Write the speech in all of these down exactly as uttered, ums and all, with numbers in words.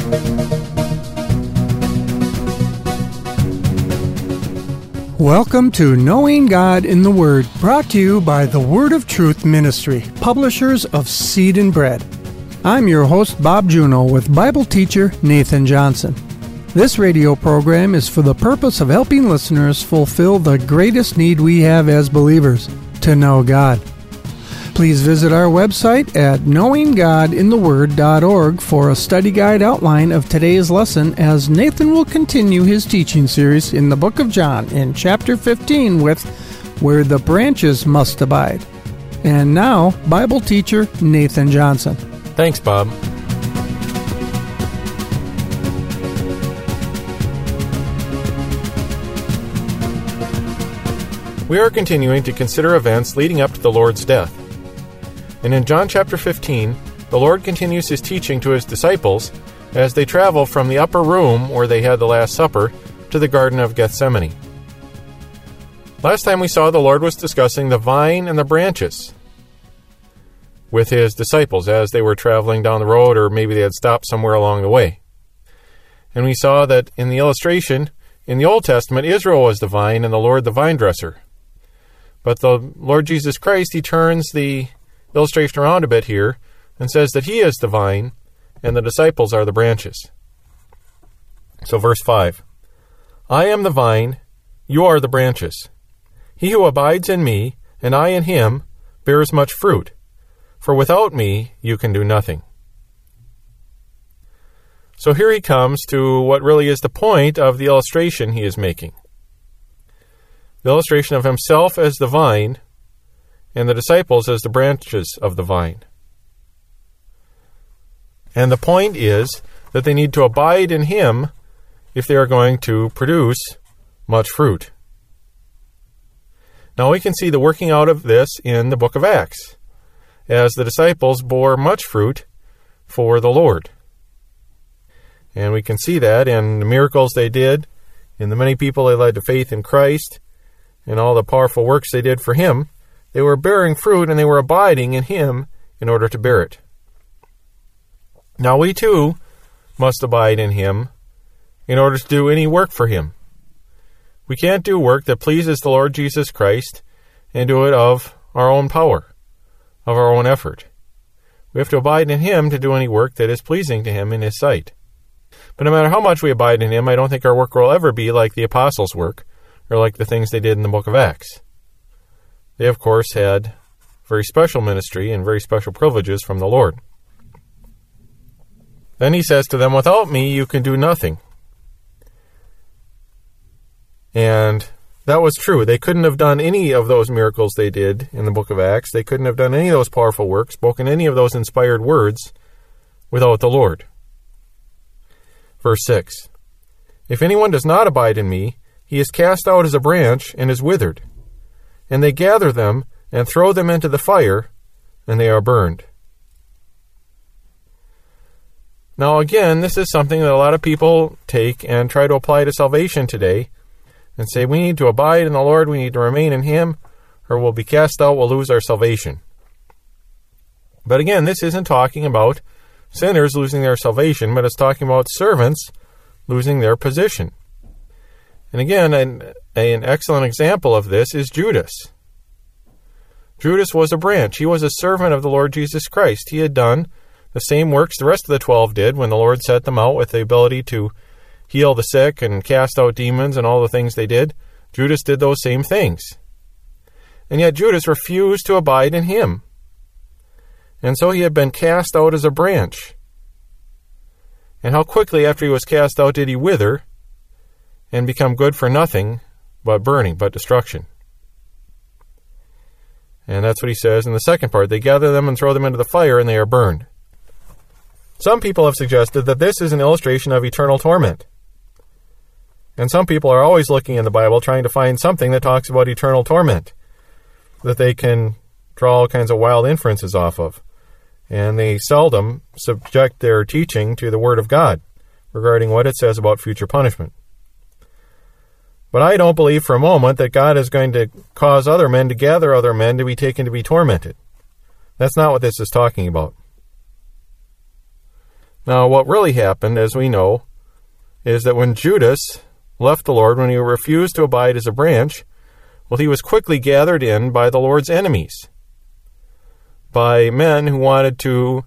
Welcome to Knowing God in the Word, brought to you by the Word of Truth Ministry, publishers of Seed and Bread. I'm your host, Bob Juno, with Bible teacher Nathan Johnson. This radio program is for the purpose of helping listeners fulfill the greatest need we have as believers, to know God. Please visit our website at knowing god in the word dot org for a study guide outline of today's lesson, as Nathan will continue his teaching series in the book of John in chapter fifteen with Where the Branches Must Abide. And now, Bible teacher Nathan Johnson. Thanks, Bob. We are continuing to consider events leading up to the Lord's death. And in John chapter fifteen, the Lord continues his teaching to his disciples as they travel from the upper room where they had the Last Supper to the Garden of Gethsemane. Last time we saw the Lord was discussing the vine and the branches with his disciples as they were traveling down the road, or maybe they had stopped somewhere along the way. And we saw that in the illustration, in the Old Testament, Israel was the vine and the Lord the vine dresser. But the Lord Jesus Christ, he turns the illustration around a bit here and says that he is the vine and the disciples are the branches. So verse five, I am the vine, you are the branches. He who abides in me and I in him bears much fruit, for without me you can do nothing. So here he comes to what really is the point of the illustration he is making. The illustration of himself as the vine and the disciples as the branches of the vine. And the point is that they need to abide in him if they are going to produce much fruit. Now we can see the working out of this in the book of Acts, as the disciples bore much fruit for the Lord. And we can see that in the miracles they did, in the many people they led to faith in Christ, and all the powerful works they did for him. They were bearing fruit and they were abiding in him in order to bear it. Now we too must abide in him in order to do any work for him. We can't do work that pleases the Lord Jesus Christ and do it of our own power, of our own effort. We have to abide in him to do any work that is pleasing to him in his sight. But no matter how much we abide in him, I don't think our work will ever be like the apostles' work, or like the things they did in the book of Acts. They, of course, had very special ministry and very special privileges from the Lord. Then he says to them, without me you can do nothing. And that was true. They couldn't have done any of those miracles they did in the book of Acts. They couldn't have done any of those powerful works, spoken any of those inspired words without the Lord. Verse six, if anyone does not abide in me, he is cast out as a branch and is withered. And they gather them and throw them into the fire, and they are burned. Now again, this is something that a lot of people take and try to apply to salvation today, and say we need to abide in the Lord, we need to remain in him, or we'll be cast out, we'll lose our salvation. But again, this isn't talking about sinners losing their salvation, but it's talking about servants losing their position. And again, an, an excellent example of this is Judas. Judas was a branch. He was a servant of the Lord Jesus Christ. He had done the same works the rest of the twelve did when the Lord set them out with the ability to heal the sick and cast out demons and all the things they did. Judas did those same things. And yet Judas refused to abide in him. And so he had been cast out as a branch. And how quickly after he was cast out did he wither and become good for nothing but burning, but destruction. And that's what he says in the second part. They gather them and throw them into the fire, and they are burned. Some people have suggested that this is an illustration of eternal torment. And some people are always looking in the Bible trying to find something that talks about eternal torment that they can draw all kinds of wild inferences off of. And they seldom subject their teaching to the Word of God regarding what it says about future punishment. But I don't believe for a moment that God is going to cause other men to gather other men to be taken to be tormented. That's not what this is talking about. Now, what really happened, as we know, is that when Judas left the Lord, when he refused to abide as a branch, well, he was quickly gathered in by the Lord's enemies, by men who wanted to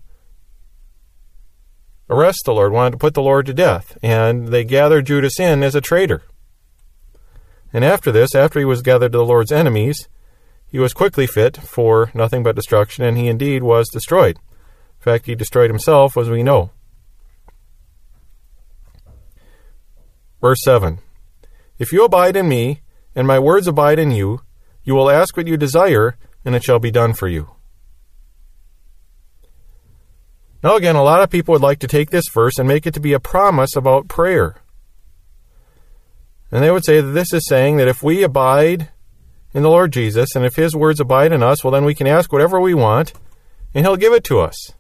arrest the Lord, wanted to put the Lord to death, and they gathered Judas in as a traitor. And after this, after he was gathered to the Lord's enemies, he was quickly fit for nothing but destruction, and he indeed was destroyed. In fact, he destroyed himself, as we know. Verse seven, "If you abide in me, and my words abide in you, you will ask what you desire, and it shall be done for you." Now again, a lot of people would like to take this verse and make it to be a promise about prayer. And they would say that this is saying that if we abide in the Lord Jesus, and if his words abide in us, well, then we can ask whatever we want, and he'll give it to us.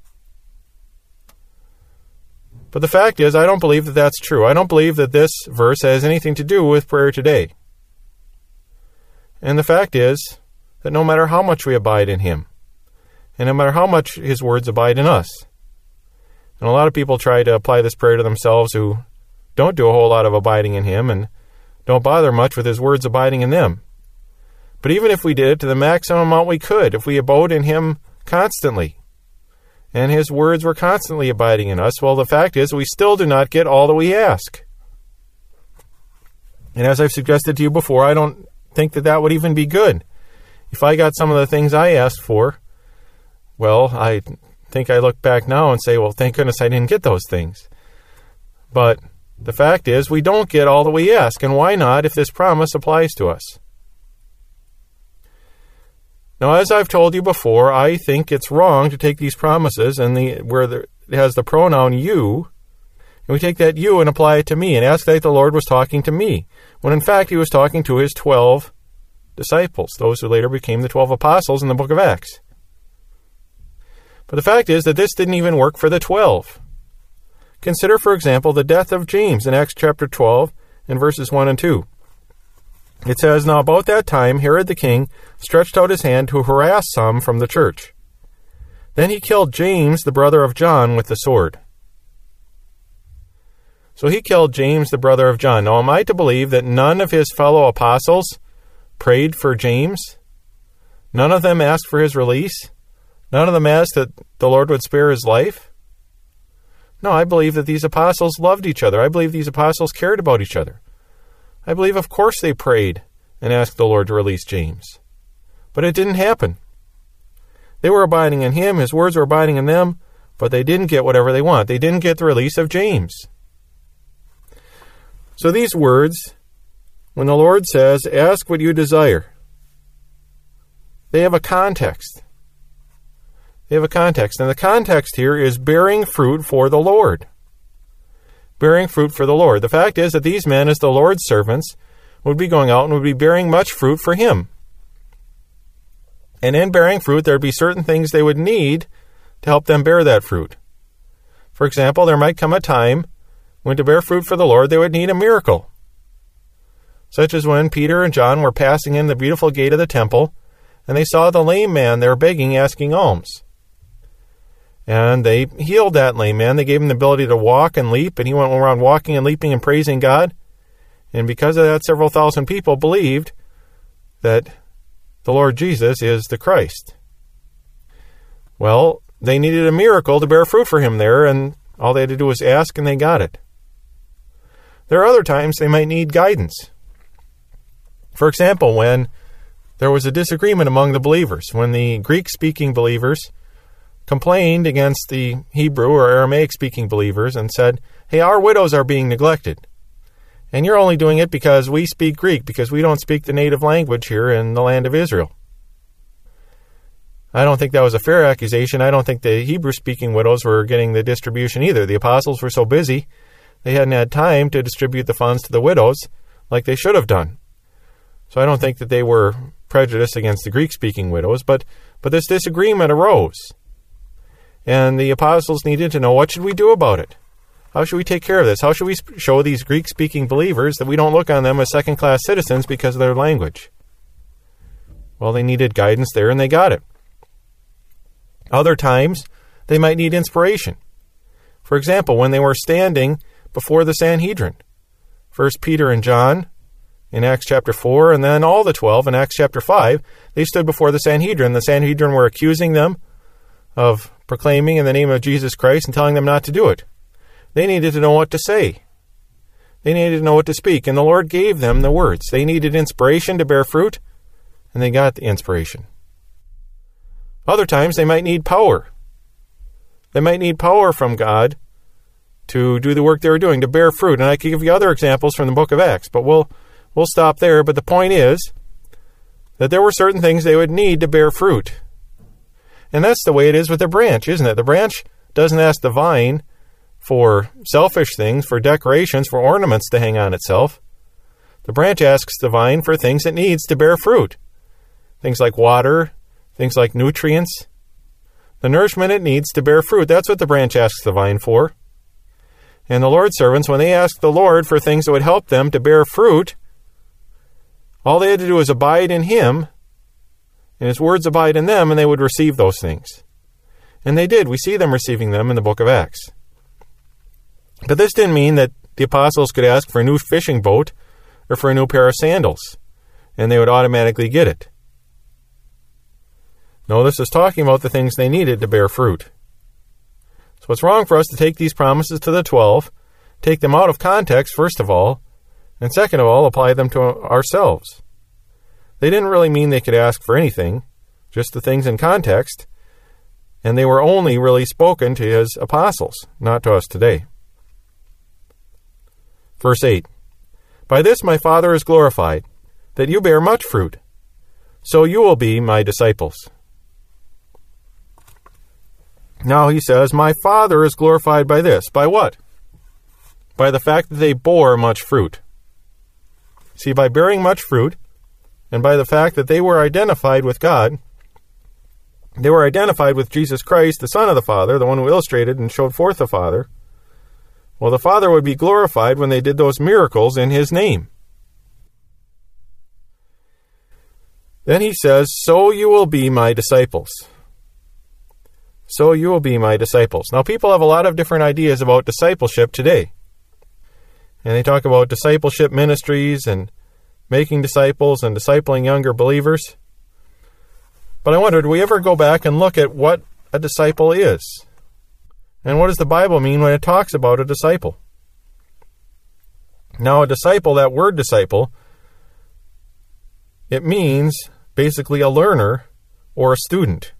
But the fact is, I don't believe that that's true. I don't believe that this verse has anything to do with prayer today. And the fact is that no matter how much we abide in him, and no matter how much his words abide in us, and a lot of people try to apply this prayer to themselves who don't do a whole lot of abiding in him and don't bother much with his words abiding in them. But even if we did it to the maximum amount we could, if we abode in him constantly, and his words were constantly abiding in us, well, the fact is we still do not get all that we ask. And as I've suggested to you before, I don't think that that would even be good. If I got some of the things I asked for, well, I think I look back now and say, well, thank goodness I didn't get those things. But the fact is we don't get all that we ask, and why not if this promise applies to us? Now, as I've told you before, I think it's wrong to take these promises and the where the, it has the pronoun you, and we take that you and apply it to me and ask that the Lord was talking to me, when in fact he was talking to his twelve disciples, those who later became the twelve apostles in the book of Acts. But the fact is that this didn't even work for the twelve. Consider, for example, the death of James in Acts chapter twelve and verses one and two. It says, "Now about that time Herod the king stretched out his hand to harass some from the church. Then he killed James, the brother of John, with the sword." So he killed James, the brother of John. Now, am I to believe that none of his fellow apostles prayed for James? None of them asked for his release? None of them asked that the Lord would spare his life? No, I believe that these apostles loved each other. I believe these apostles cared about each other. I believe, of course, they prayed and asked the Lord to release James. But it didn't happen. They were abiding in him, his words were abiding in them, but they didn't get whatever they want. They didn't get the release of James. So these words, when the Lord says, ask what you desire, they have a context. They have a context. And the context here is bearing fruit for the Lord. Bearing fruit for the Lord. The fact is that these men, as the Lord's servants, would be going out and would be bearing much fruit for him. And in bearing fruit, there would be certain things they would need to help them bear that fruit. For example, there might come a time when to bear fruit for the Lord, they would need a miracle. Such as when Peter and John were passing in the beautiful gate of the temple, and they saw the lame man there begging, asking alms. And they healed that lame man. They gave him the ability to walk and leap, and he went around walking and leaping and praising God. And because of that, several thousand people believed that the Lord Jesus is the Christ. Well, they needed a miracle to bear fruit for him there, and all they had to do was ask, and they got it. There are other times they might need guidance. For example, when there was a disagreement among the believers, when the Greek-speaking believers complained against the Hebrew or Aramaic-speaking believers and said, hey, our widows are being neglected. And you're only doing it because we speak Greek, because we don't speak the native language here in the land of Israel. I don't think that was a fair accusation. I don't think the Hebrew-speaking widows were getting the distribution either. The apostles were so busy, they hadn't had time to distribute the funds to the widows like they should have done. So I don't think that they were prejudiced against the Greek-speaking widows, but, but this disagreement arose. And the apostles needed to know, what should we do about it? How should we take care of this? How should we show these Greek-speaking believers that we don't look on them as second-class citizens because of their language? Well, they needed guidance there, and they got it. Other times, they might need inspiration. For example, when they were standing before the Sanhedrin, First Peter and John in Acts chapter four, and then all the twelve in Acts chapter five, they stood before the Sanhedrin. The Sanhedrin were accusing them of proclaiming in the name of Jesus Christ and telling them not to do it. They needed to know what to say. They needed to know what to speak, and the Lord gave them the words. They needed inspiration to bear fruit, and they got the inspiration. Other times, they might need power. They might need power from God to do the work they were doing, to bear fruit. And I could give you other examples from the book of Acts, but we'll we'll stop there. But the point is that there were certain things they would need to bear fruit. And that's the way it is with the branch, isn't it? The branch doesn't ask the vine for selfish things, for decorations, for ornaments to hang on itself. The branch asks the vine for things it needs to bear fruit. Things like water, things like nutrients, the nourishment it needs to bear fruit. That's what the branch asks the vine for. And the Lord's servants, when they asked the Lord for things that would help them to bear fruit, all they had to do was abide in Him, and His words abide in them, and they would receive those things. And they did. We see them receiving them in the book of Acts. But this didn't mean that the apostles could ask for a new fishing boat or for a new pair of sandals, and they would automatically get it. No, this is talking about the things they needed to bear fruit. So it's wrong for us to take these promises to the twelve, take them out of context, first of all, and second of all, apply them to ourselves. They didn't really mean they could ask for anything, just the things in context, and they were only really spoken to His apostles, not to us today. Verse eight, "By this my Father is glorified, that you bear much fruit, so you will be my disciples." Now he says, my Father is glorified by this. By what? By the fact that they bore much fruit. See, by bearing much fruit, and by the fact that they were identified with God, they were identified with Jesus Christ, the Son of the Father, the one who illustrated and showed forth the Father. Well, the Father would be glorified when they did those miracles in His name. Then he says, so you will be my disciples. So you will be my disciples. Now, people have a lot of different ideas about discipleship today. And they talk about discipleship ministries and making disciples and discipling younger believers. But I wonder, do we ever go back and look at what a disciple is? And what does the Bible mean when it talks about a disciple? Now, a disciple, that word disciple, it means basically a learner or a student.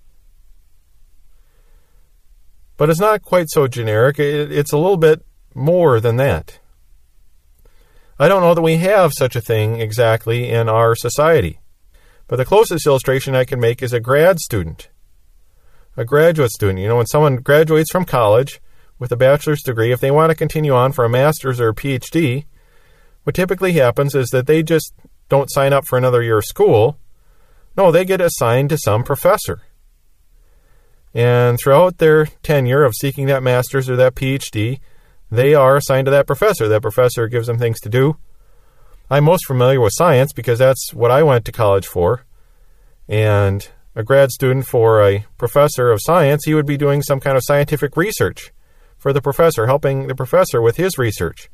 But it's not quite so generic. It's a little bit more than that. I don't know that we have such a thing exactly in our society. But the closest illustration I can make is a grad student. A graduate student. You know, when someone graduates from college with a bachelor's degree, if they want to continue on for a master's or a P H D, what typically happens is that they just don't sign up for another year of school. No, they get assigned to some professor. And throughout their tenure of seeking that master's or that P H D, they are assigned to that professor. That professor gives them things to do. I'm most familiar with science because that's what I went to college for. And a grad student for a professor of science, he would be doing some kind of scientific research for the professor, helping the professor with his research.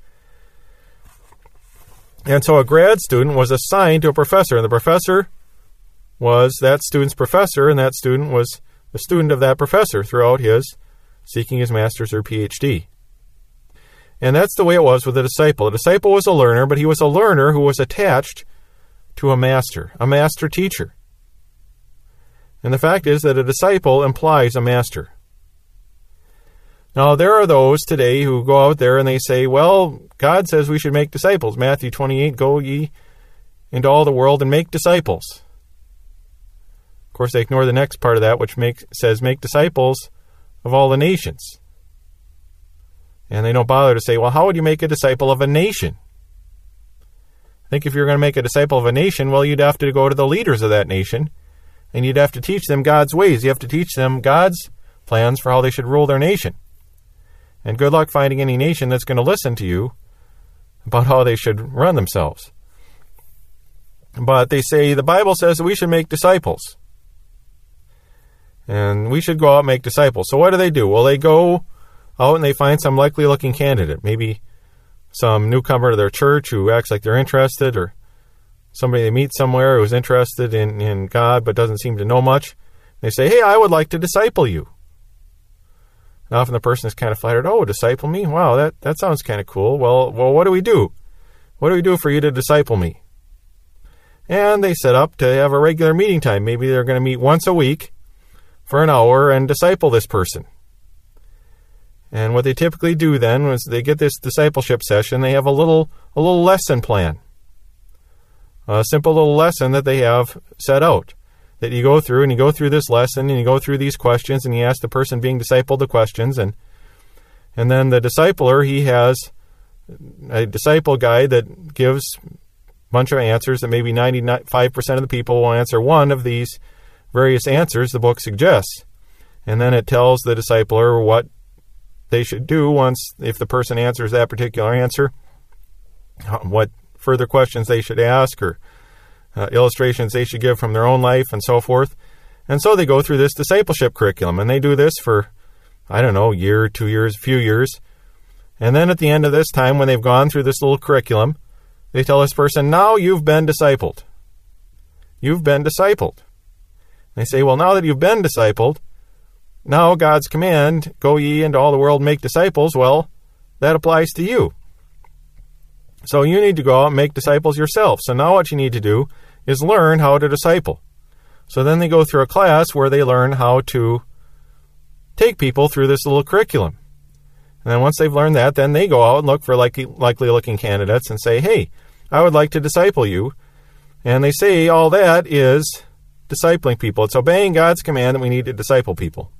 And so a grad student was assigned to a professor, and the professor was that student's professor, and that student was the student of that professor throughout his seeking his master's or P H D. And that's the way it was with a disciple. A disciple was a learner, but he was a learner who was attached to a master, a master teacher. And the fact is that a disciple implies a master. Now, there are those today who go out there and they say, well, God says we should make disciples. Matthew twenty-eight, go ye into all the world and make disciples. Of course, they ignore the next part of that, which makes, says make disciples of all the nations. And they don't bother to say, well, how would you make a disciple of a nation? I think if you're going to make a disciple of a nation, well, you'd have to go to the leaders of that nation, and you'd have to teach them God's ways. You have to teach them God's plans for how they should rule their nation. And good luck finding any nation that's going to listen to you about how they should run themselves. But they say the Bible says that we should make disciples. And we should go out and make disciples. So what do they do? Well, they go out and they find some likely-looking candidate, maybe some newcomer to their church who acts like they're interested, or somebody they meet somewhere who's interested in, in God but doesn't seem to know much. They say, hey, I would like to disciple you. And often the person is kind of flattered, oh, disciple me? Wow, that, that sounds kind of cool. Well, well, what do we do? What do we do for you to disciple me? And they set up to have a regular meeting time. Maybe they're going to meet once a week for an hour and disciple this person. And what they typically do then is they get this discipleship session, they have a little a little lesson plan. A simple little lesson that they have set out. That you go through, and you go through this lesson, and you go through these questions, and you ask the person being discipled the questions, and and then the discipler, he has a disciple guide that gives a bunch of answers that maybe ninety-five percent of the people will answer one of these various answers the book suggests. And then it tells the discipler what they should do once, if the person answers that particular answer, what further questions they should ask, or uh, illustrations they should give from their own life, and so forth. And so they go through this discipleship curriculum, and they do this for, I don't know, a year, two years, a few years. And then at the end of this time, when they've gone through this little curriculum, they tell this person, now you've been discipled. You've been discipled. They say, well, now that you've been discipled, now God's command, go ye into all the world, make disciples, well, that applies to you. So you need to go out and make disciples yourself. So now what you need to do is learn how to disciple. So then they go through a class where they learn how to take people through this little curriculum. And then once they've learned that, then they go out and look for likely, likely-looking candidates and say, hey, I would like to disciple you. And they say all that is discipling people. It's obeying God's command that we need to disciple people.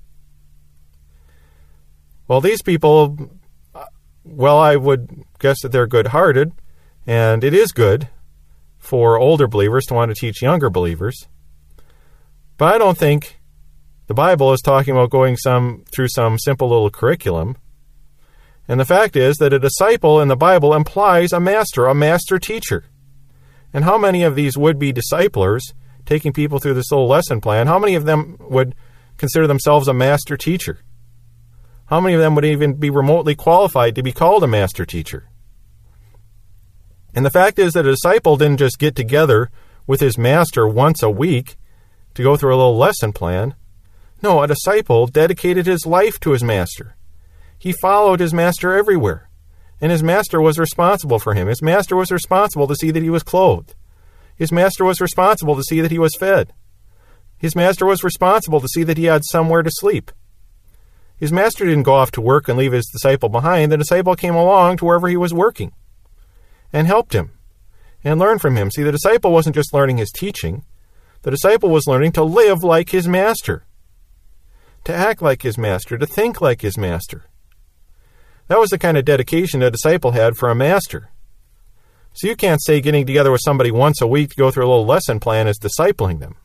Well, these people, well, I would guess that they're good-hearted, and it is good for older believers to want to teach younger believers. But I don't think the Bible is talking about going some through some simple little curriculum. And the fact is that a disciple in the Bible implies a master, a master teacher. And how many of these would-be disciplers taking people through this little lesson plan, how many of them would consider themselves a master teacher? How many of them would even be remotely qualified to be called a master teacher? And the fact is that a disciple didn't just get together with his master once a week to go through a little lesson plan. No, a disciple dedicated his life to his master. He followed his master everywhere. And his master was responsible for him. His master was responsible to see that he was clothed. His master was responsible to see that he was fed. His master was responsible to see that he had somewhere to sleep. His master didn't go off to work and leave his disciple behind. The disciple came along to wherever he was working and helped him and learned from him. See, the disciple wasn't just learning his teaching. The disciple was learning to live like his master, to act like his master, to think like his master. That was the kind of dedication a disciple had for a master. So you can't say getting together with somebody once a week to go through a little lesson plan is discipling them.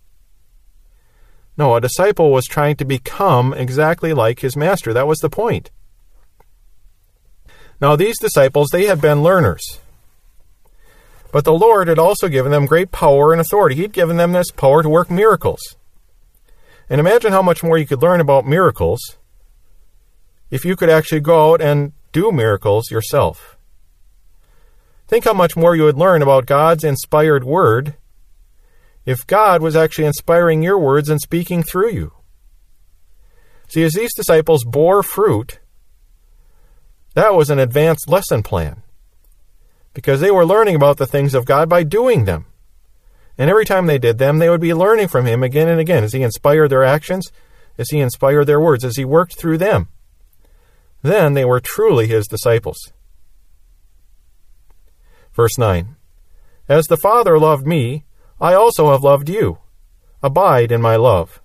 No, a disciple was trying to become exactly like his master. That was the point. Now, these disciples, they had been learners. But the Lord had also given them great power and authority. He'd given them this power to work miracles. And imagine how much more you could learn about miracles if you could actually go out and do miracles yourself. Think how much more you would learn about God's inspired word if God was actually inspiring your words and speaking through you. See, as these disciples bore fruit, that was an advanced lesson plan, because they were learning about the things of God by doing them. And every time they did them, they would be learning from Him again and again as He inspired their actions, as He inspired their words, as He worked through them. Then they were truly His disciples. Verse nine, As the Father loved me, I also have loved you. Abide in my love.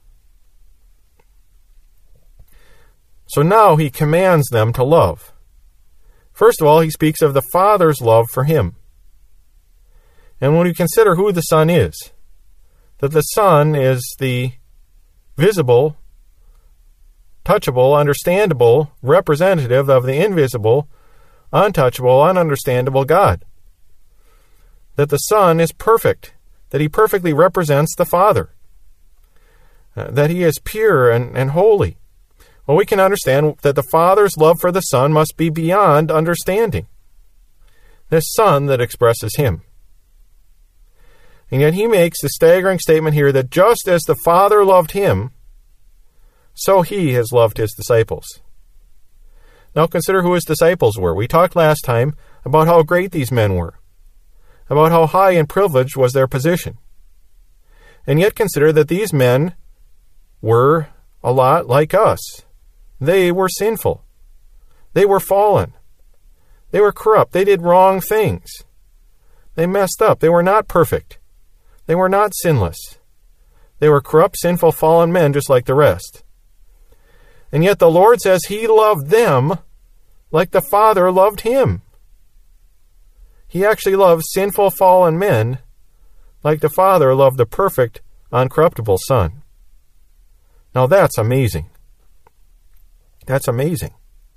So now He commands them to love. First of all, He speaks of the Father's love for Him. And when we consider who the Son is, that the Son is the visible, touchable, understandable representative of the invisible, untouchable, ununderstandable God. That the Son is perfect, that He perfectly represents the Father, uh, that He is pure and, and holy. Well, we can understand that the Father's love for the Son must be beyond understanding. This Son that expresses Him. And yet He makes the staggering statement here that just as the Father loved Him, so He has loved His disciples. Now consider who His disciples were. We talked last time about how great these men were, about how high and privileged was their position. And yet consider that these men were a lot like us. They were sinful. They were fallen. They were corrupt. They did wrong things. They messed up. They were not perfect. They were not sinless. They were corrupt, sinful, fallen men just like the rest. And yet the Lord says He loved them like the Father loved Him. He actually loved sinful, fallen men like the Father loved the perfect, uncorruptible Son. Now that's amazing. That's amazing.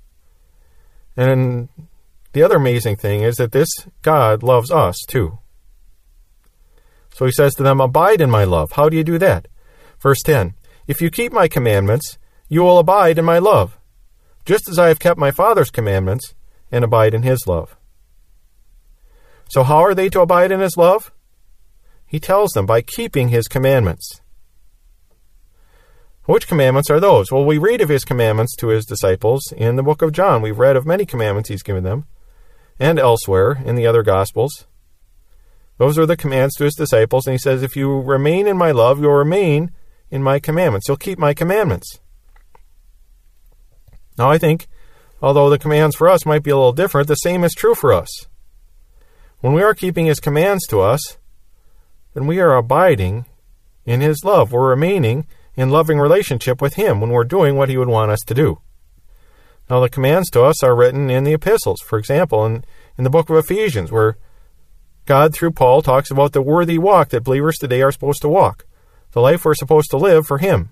And the other amazing thing is that this God loves us too. So He says to them, abide in my love. How do you do that? Verse ten, if you keep my commandments, you will abide in my love, just as I have kept my Father's commandments and abide in His love. So how are they to abide in His love? He tells them by keeping His commandments. Which commandments are those? Well, we read of His commandments to His disciples in the book of John. We've read of many commandments He's given them, and elsewhere in the other Gospels. Those are the commands to His disciples, and He says, if you remain in my love, you'll remain in my commandments. You'll keep my commandments. Now, I think, although the commands for us might be a little different, the same is true for us. When we are keeping His commands to us, then we are abiding in His love. We're remaining in loving relationship with Him when we're doing what He would want us to do. Now, the commands to us are written in the epistles. For example, in, in the book of Ephesians, where God, through Paul, talks about the worthy walk that believers today are supposed to walk, the life we're supposed to live for Him.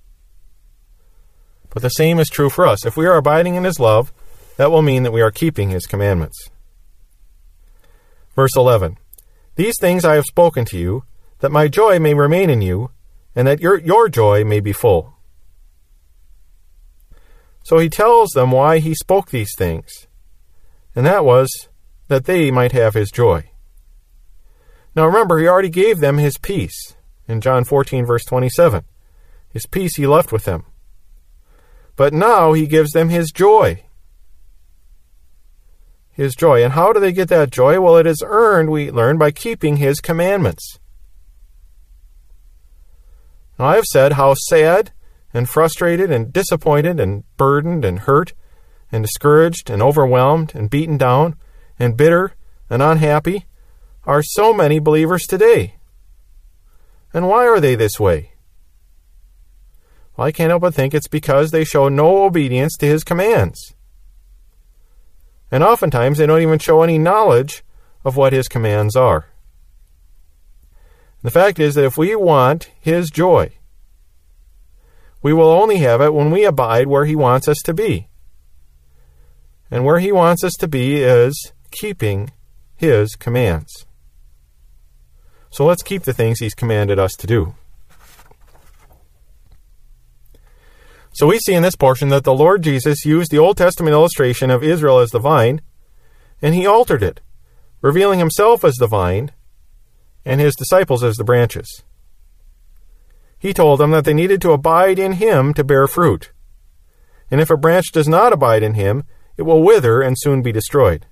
But the same is true for us. If we are abiding in His love, that will mean that we are keeping His commandments. Verse eleven, these things I have spoken to you, that my joy may remain in you, and that your, your joy may be full. So He tells them why He spoke these things, and that was that they might have His joy. Now remember, He already gave them His peace in John fourteen, verse twenty-seven. His peace He left with them. But now He gives them His joy. His joy. And how do they get that joy? Well, it is earned, we learn, by keeping His commandments. Now, I have said how sad and frustrated and disappointed and burdened and hurt and discouraged and overwhelmed and beaten down and bitter and unhappy are so many believers today. And why are they this way? Well, I can't help but think it's because they show no obedience to His commands. And oftentimes they don't even show any knowledge of what His commands are. The fact is that if we want His joy, we will only have it when we abide where He wants us to be. And where He wants us to be is keeping His commands. So let's keep the things He's commanded us to do. So we see in this portion that the Lord Jesus used the Old Testament illustration of Israel as the vine, and He altered it, revealing Himself as the vine and His disciples as the branches. He told them that they needed to abide in Him to bear fruit. And if a branch does not abide in Him, it will wither and soon be destroyed.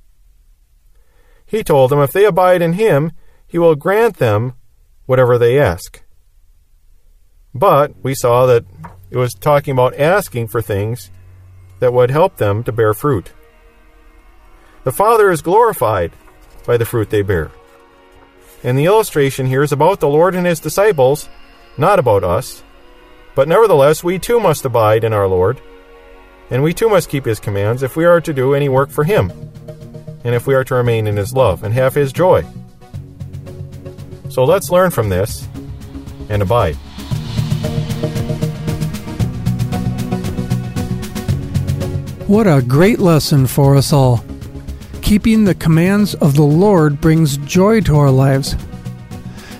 He told them if they abide in Him, He will grant them whatever they ask. But we saw that it was talking about asking for things that would help them to bear fruit. The Father is glorified by the fruit they bear. And the illustration here is about the Lord and His disciples, not about us. But nevertheless, we too must abide in our Lord, and we too must keep His commands if we are to do any work for Him, and if we are to remain in His love and have His joy. So let's learn from this and abide. What a great lesson for us all. Keeping the commands of the Lord brings joy to our lives.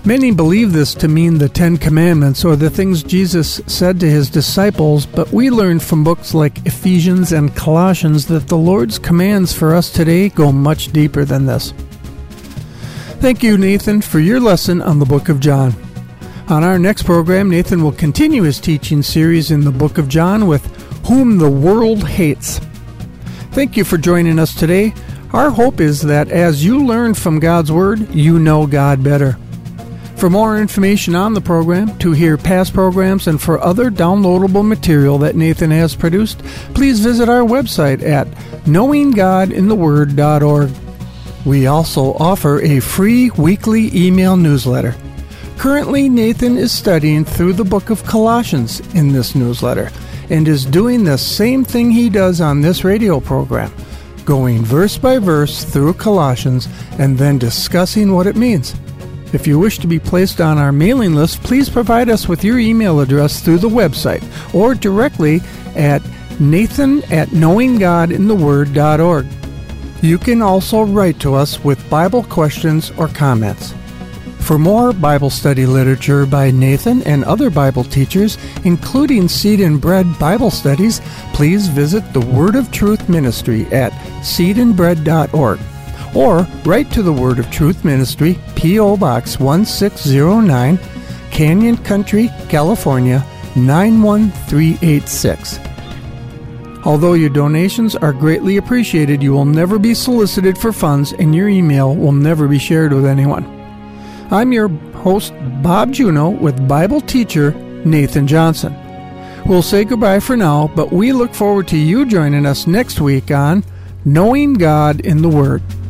Many believe this to mean the Ten Commandments or the things Jesus said to his disciples, but we learn from books like Ephesians and Colossians that the Lord's commands for us today go much deeper than this. Thank you, Nathan, for your lesson on the book of John. On our next program, Nathan will continue his teaching series in the book of John with Whom the World Hates. Thank you for joining us today. Our hope is that as you learn from God's Word, you know God better. For more information on the program, to hear past programs, and for other downloadable material that Nathan has produced, please visit our website at knowing god in the word dot org. We also offer a free weekly email newsletter. Currently, Nathan is studying through the book of Colossians in this newsletter and is doing the same thing he does on this radio program, going verse by verse through Colossians and then discussing what it means. If you wish to be placed on our mailing list, please provide us with your email address through the website or directly at nathan at knowing god in the word dot org. You can also write to us with Bible questions or comments. For more Bible study literature by Nathan and other Bible teachers, including Seed and Bread Bible studies, please visit the Word of Truth Ministry at seed and bread dot org. Or write to the Word of Truth Ministry, P O. Box one six zero nine, Canyon Country, California, nine one three eight six. Although your donations are greatly appreciated, you will never be solicited for funds and your email will never be shared with anyone. I'm your host, Bob Juno, with Bible teacher Nathan Johnson. We'll say goodbye for now, but we look forward to you joining us next week on Knowing God in the Word.